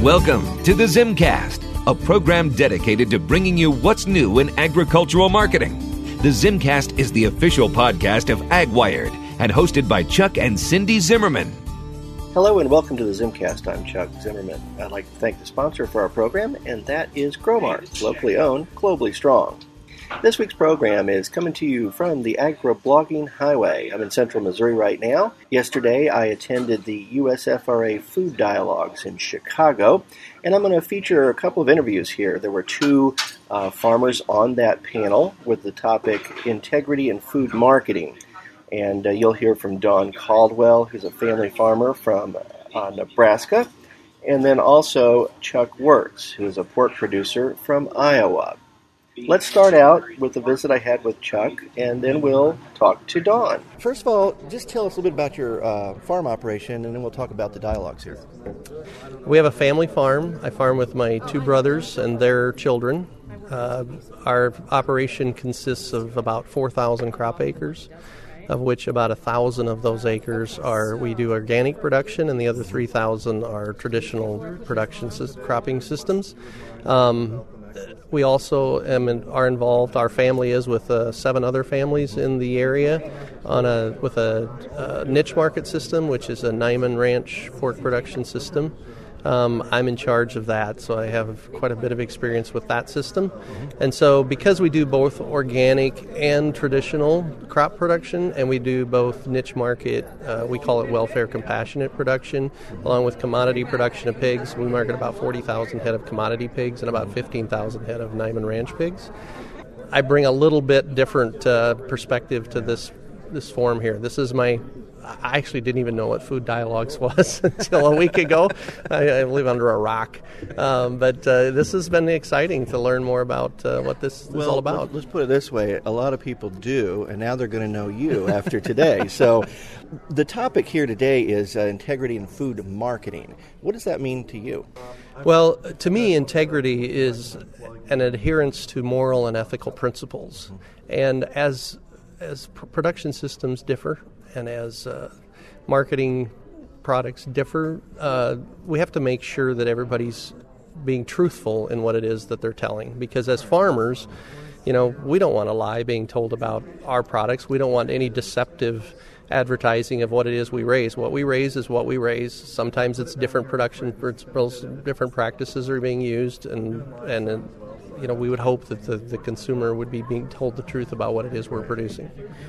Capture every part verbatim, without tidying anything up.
Welcome to the Zimcast, a program dedicated to bringing you what's new in agricultural marketing. The Zimcast is the official podcast of AgWired and hosted by Chuck and Cindy Zimmerman. Hello and welcome to the Zimcast. I'm Chuck Zimmerman. I'd like to thank the sponsor for our program, and that is Growmark, locally owned, globally strong. This week's program is coming to you from the Agri-Blogging Highway. I'm in central Missouri right now. Yesterday, I attended the U S F R A Food Dialogues in Chicago, and I'm going to feature a couple of interviews here. There were two uh, farmers on that panel with the topic Integrity in Food Marketing. And uh, you'll hear from Don Caldwell, who's a family farmer from uh, Nebraska, and then also Chuck Wertz, who is a pork producer from Iowa. Let's start out with the visit I had with Chuck, and then we'll talk to Don. First of all, just tell us a little bit about your uh, farm operation, and then we'll talk about the dialogues here. We have a family farm. I farm with my two brothers and their children. Uh, our operation consists of about four thousand crop acres, of which about one thousand of those acres are we do organic production, and the other three thousand are traditional production cropping systems. Um, We also am in, are involved. Our family is with uh, seven other families in the area on a with a, a niche market system, which is a Niman Ranch pork production system. Um, I'm in charge of that, so I have quite a bit of experience with that system. And so because we do both organic and traditional crop production, and we do both niche market, uh, we call it welfare compassionate production, along with commodity production of pigs, we market about forty thousand head of commodity pigs and about fifteen thousand head of Niman Ranch pigs. I bring a little bit different uh, perspective to this this form here. This is my I actually didn't even know what Food Dialogues was until a week ago. I, I live under a rock. Um, but uh, this has been exciting to learn more about uh, what this well, is all about. Let's put it this way. A lot of people do, and now they're going to know you after today. So the topic here today is uh, integrity in food marketing. What does that mean to you? Well, to me, integrity is an adherence to moral and ethical principles. And as as pr- production systems differ, and as uh, marketing products differ, uh, we have to make sure that everybody's being truthful in what it is that they're telling. Because as farmers, you know, we don't want to lie being told about our products. We don't want any deceptive advertising of what it is we raise. What we raise is what we raise. Sometimes it's different production principles, different practices are being used, and and uh, you know, we would hope that the, the consumer would be being told the truth about what it is we're producing.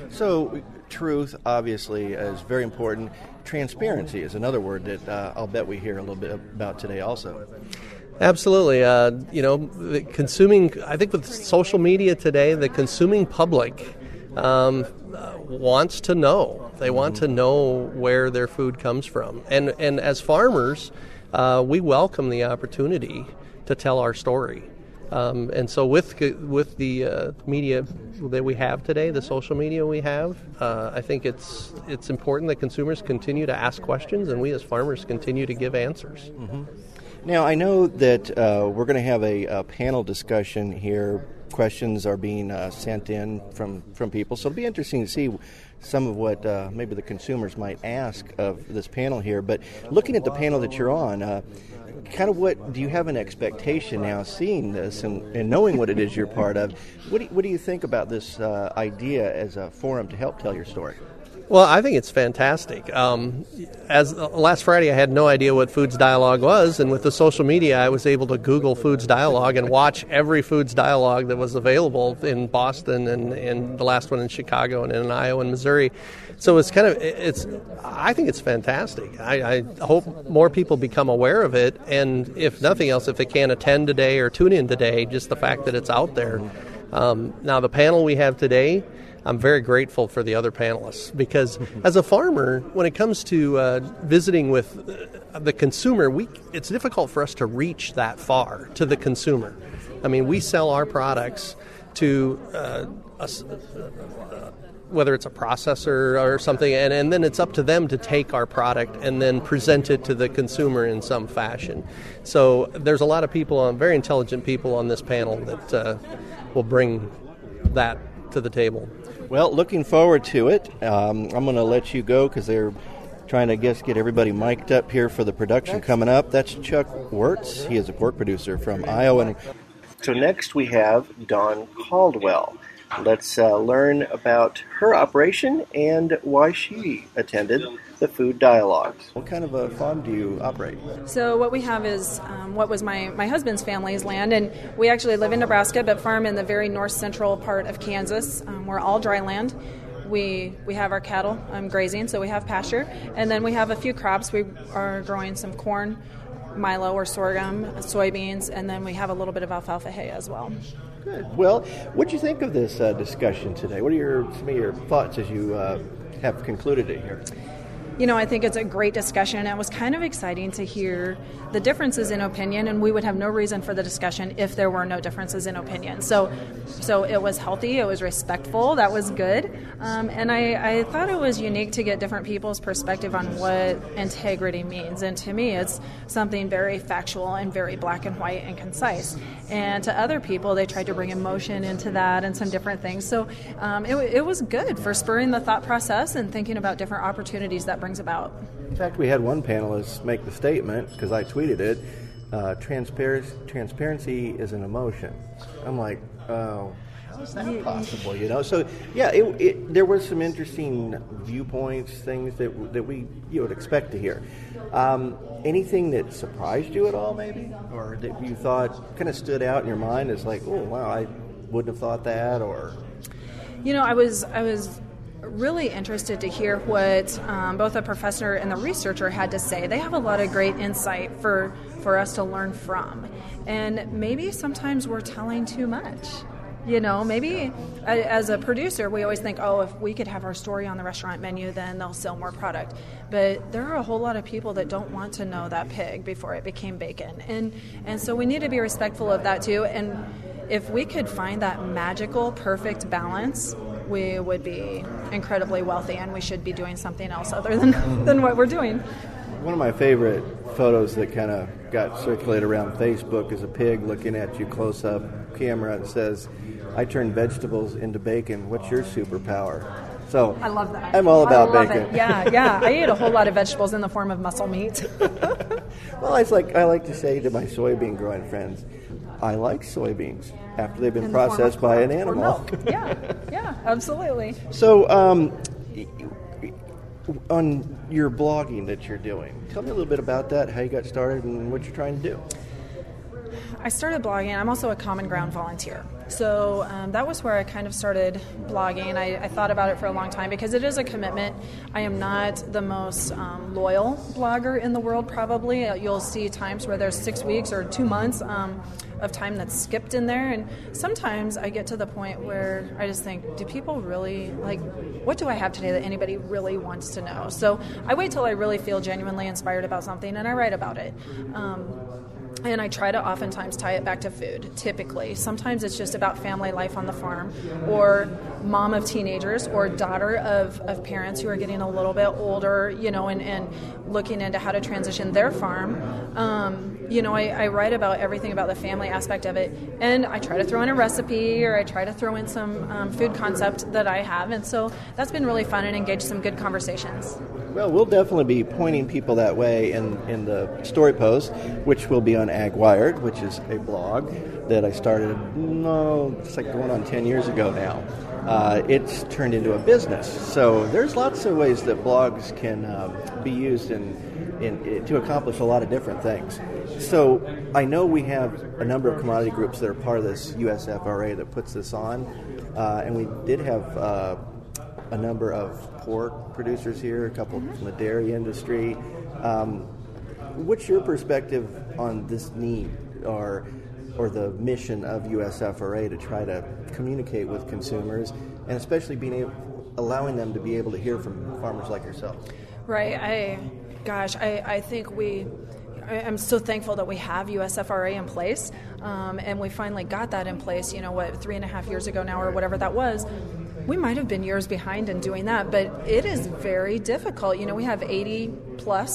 So truth, obviously, is very important. Transparency is another word that uh, I'll bet we hear a little bit about today also. Absolutely. Uh, you know, the consuming, I think with social media today, the consuming public um, uh, wants to know. They want to know where their food comes from. And, and as farmers, uh, we welcome the opportunity to tell our story. Um, and so with with the uh, media that we have today, the social media we have, uh, I think it's it's important that consumers continue to ask questions, and we as farmers continue to give answers. Mm-hmm. Now, I know that uh, we're going to have a, a panel discussion here. Questions are being uh, sent in from, from people, so it'll be interesting to see some of what uh, maybe the consumers might ask of this panel here. But looking at the panel that you're on, uh, kind of what do you have an expectation now seeing this and, and knowing what it is you're part of? What do you, what do you think about this uh, idea as a forum to help tell your story? Well, I think it's fantastic. Um, as uh, last Friday, I had no idea what Foods Dialogue was, and with the social media, I was able to Google Foods Dialogue and watch every Foods Dialogue that was available in Boston and, and the last one in Chicago and in Iowa and Missouri. So it's kind of it's. I think it's fantastic. I, I hope more people become aware of it, and if nothing else, if they can't attend today or tune in today, just the fact that it's out there. Um, now, the panel we have today, I'm very grateful for the other panelists because as a farmer, when it comes to uh, visiting with the consumer, we it's difficult for us to reach that far to the consumer. I mean, we sell our products to uh, a, whether it's a processor or something, and, and then it's up to them to take our product and then present it to the consumer in some fashion. So there's a lot of people, on very intelligent people on this panel that uh, will bring that to the table. Well, looking forward to it. Um, I'm going to let you go because they're trying to, I guess, get everybody mic'd up here for the production coming up. That's Chuck Wirtz. He is a pork producer from Iowa. So next we have Dawn Caldwell. Let's uh, learn about her operation and why she attended the Food Dialogues. What kind of a farm do you operate? So what we have is um, what was my, my husband's family's land, and we actually live in Nebraska but farm in the very north central part of Kansas. Um, we're all dry land. We we have our cattle um, grazing, so we have pasture, and then we have a few crops. We are growing some corn, milo or sorghum, soybeans, and then we have a little bit of alfalfa hay as well. Good. Well, what do you think of this uh, discussion today? What are your some of your thoughts as you uh, have concluded it here? You know, I think it's a great discussion. It was kind of exciting to hear the differences in opinion, and we would have no reason for the discussion if there were no differences in opinion. So so it was healthy, it was respectful, that was good. Um, and I, I thought it was unique to get different people's perspective on what integrity means. And to me, it's something very factual and very black and white and concise. And to other people, they tried to bring emotion into that and some different things. So um, it, it was good for spurring the thought process and thinking about different opportunities that brings about. In fact, we had one panelist make the statement, because I tweeted it, uh, transparency, transparency is an emotion. I'm like, oh, how is that possible? You know, so yeah, it, it, there were some interesting viewpoints, things that that we you would expect to hear. Um, anything that surprised you at all, maybe, or that you thought kind of stood out in your mind as like, oh wow, I wouldn't have thought that, or you know, I was I was. really interested to hear what um, both the professor and the researcher had to say. They have a lot of great insight for, for us to learn from. And maybe sometimes we're telling too much. You know, maybe as a producer, we always think, oh, if we could have our story on the restaurant menu, then they'll sell more product. But there are a whole lot of people that don't want to know that pig before it became bacon. And, and so we need to be respectful of that too. And if we could find that magical, perfect balance, we would be incredibly wealthy, and we should be doing something else other than, than what we're doing. One of my favorite photos that kind of got circulated around Facebook is a pig looking at you close-up camera and says, I turn vegetables into bacon. What's your superpower? So I love that. I'm all about I love bacon. It. Yeah, yeah. I eat a whole lot of vegetables in the form of muscle meat. Well, it's like I like to say to my soybean growing friends, I like soybeans after they've been in processed by an or animal. milk. Yeah, yeah, absolutely. So, um, on your blogging that you're doing, tell me a little bit about that, how you got started, and what you're trying to do. I started blogging. I'm also a Common Ground volunteer. So um, that was where I kind of started blogging. I, I thought about it for a long time because it is a commitment. I am not the most um, loyal blogger in the world, probably. You'll see times where there's six weeks or two months um, of time that's skipped in there. And sometimes I get to the point where I just think, do people really, like, what do I have today that anybody really wants to know? So I wait till I really feel genuinely inspired about something and I write about it. Um, And I try to oftentimes tie it back to food, typically. Sometimes it's just about family life on the farm, or mom of teenagers, or daughter of, of parents who are getting a little bit older, you know, and, and looking into how to transition their farm. Um, you know, I, I write about everything about the family aspect of it, and I try to throw in a recipe, or I try to throw in some um, food concept that I have, and so that's been really fun and engaged some good conversations. Well, we'll definitely be pointing people that way in, in the story post, which will be on Ag Wired, which is a blog that I started, no, it's like going on ten years ago now. Uh, it's turned into a business. So there's lots of ways that blogs can um, be used in, in, in to accomplish a lot of different things. So I know we have a number of commodity groups that are part of this U S F R A that puts this on, uh, and we did have uh, a number of pork producers here, a couple from the dairy industry. Um, what's your perspective on this need or or the mission of U S F R A to try to communicate with consumers, and especially being able, allowing them to be able to hear from farmers like yourself? Right. I, gosh, I, I think we, I'm so thankful that we have U S F R A in place, um, and we finally got that in place, you know, what, three and a half years ago now or whatever that was. We might have been years behind in doing that, but it is very difficult. You know, we have eighty plus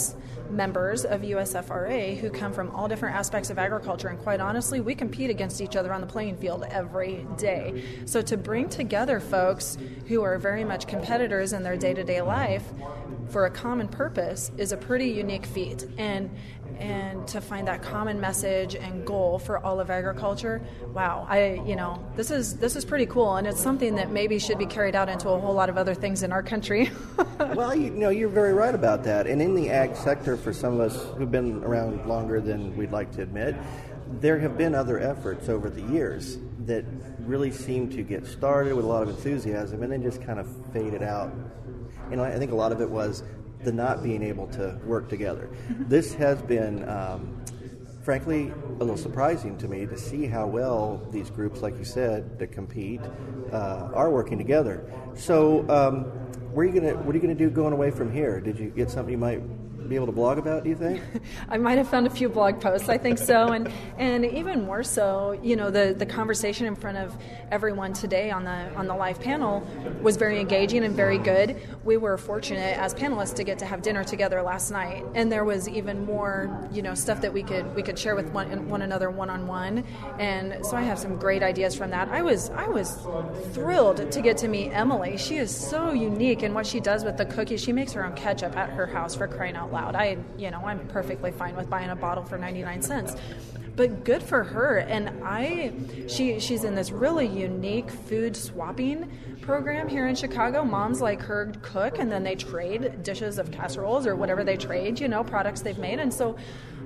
members of U S F R A who come from all different aspects of agriculture, and quite honestly, we compete against each other on the playing field every day. So to bring together folks who are very much competitors in their day-to-day life for a common purpose is a pretty unique feat. And and to find that common message and goal for all of agriculture, wow, I you know, this is this is pretty cool, and it's something that maybe should be carried out into a whole lot of other things in our country. Well, you know, you're very right about that. And in the ag sector, for some of us who've been around longer than we'd like to admit, there have been other efforts over the years that really seem to get started with a lot of enthusiasm and then just kind of faded out. You know, I think a lot of it was the not being able to work together. This has been, um, frankly, a little surprising to me to see how well these groups, like you said, that compete, uh, are working together. So, um, where are you gonna? What are you gonna do going away from here? Did you get something you might be able to blog about, do you think? I might have found a few blog posts, I think so, and and even more so, you know, the, the conversation in front of everyone today on the on the live panel was very engaging and very good. We were fortunate as panelists to get to have dinner together last night, and there was even more, you know, stuff that we could we could share with one one another one on one, and so I have some great ideas from that. I was I was thrilled to get to meet Emily. She is so unique in what she does with the cookies. She makes her own ketchup at her house, for crying out loud. I, you know, I'm perfectly fine with buying a bottle for ninety-nine cents, but good for her. And I, she, she's in this really unique food swapping program here in Chicago. Moms like her cook, and then they trade dishes of casseroles or whatever they trade, you know, products they've made. And so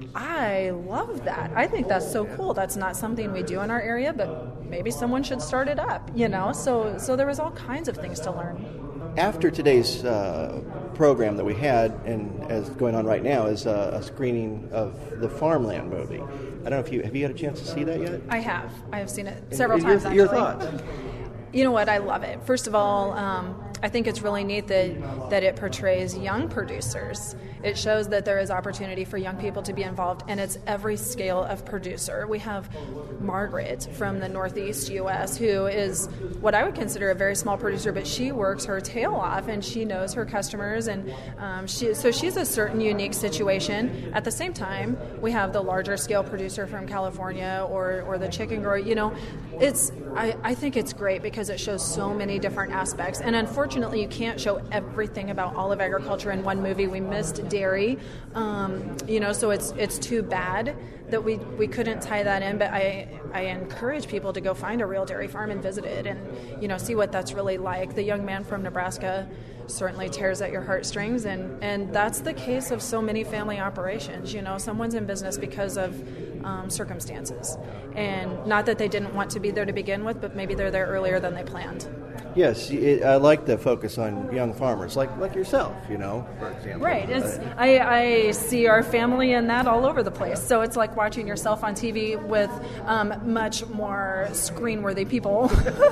I love that. I think that's so cool. That's not something we do in our area, but maybe someone should start it up, you know. So, so there was all kinds of things to learn. After today's uh, program that we had, and as going on right now, is uh, a screening of the Farmland movie. I don't know if you have you had a chance to see that yet? I have. I have seen it several and times. Your, actually. your thoughts? You know what? I love it. First of all, um, I think it's really neat that that it portrays young producers. It shows that there is opportunity for young people to be involved, and it's every scale of producer. We have Margaret from the Northeast U S, who is what I would consider a very small producer, but she works her tail off, and she knows her customers, and um, she so she's a certain unique situation. At the same time, we have the larger scale producer from California, or or the chicken grower. You know, it's I, I think it's great because it shows so many different aspects, and unfortunately, you can't show everything about all of agriculture in one movie. We missed dairy, um, you know, so it's it's too bad that we, we couldn't tie that in, but I I encourage people to go find a real dairy farm and visit it and, you know, see what that's really like. The young man from Nebraska certainly tears at your heartstrings, and, and that's the case of so many family operations. You know, someone's in business because of um, circumstances, and not that they didn't want to be there to begin with, but maybe they're there earlier than they planned. Yes, it, I like the focus on young farmers, like like yourself, you know, for example. Right. It's, I, I see our family in that all over the place. So it's like watching yourself on T V with um, much more screen-worthy people.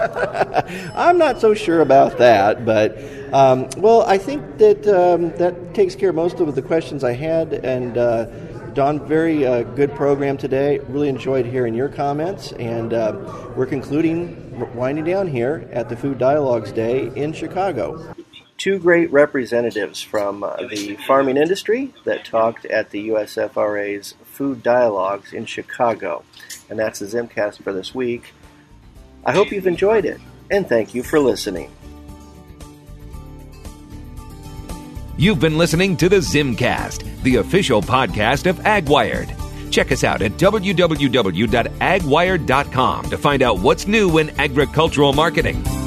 I'm not so sure about that, but, um, well, I think that um, that takes care of most of the questions I had, and uh, Don, very uh, good program today. Really enjoyed hearing your comments, and uh, we're concluding, winding down here at the Food Dialogues Day in Chicago. Two great representatives from uh, the farming industry that talked at the U S F R A's Food Dialogues in Chicago. And that's the Zimcast for this week. I hope you've enjoyed it, and thank you for listening. You've been listening to the Zimcast, the official podcast of AgWired. Check us out at w w w dot ag wired dot com to find out what's new in agricultural marketing.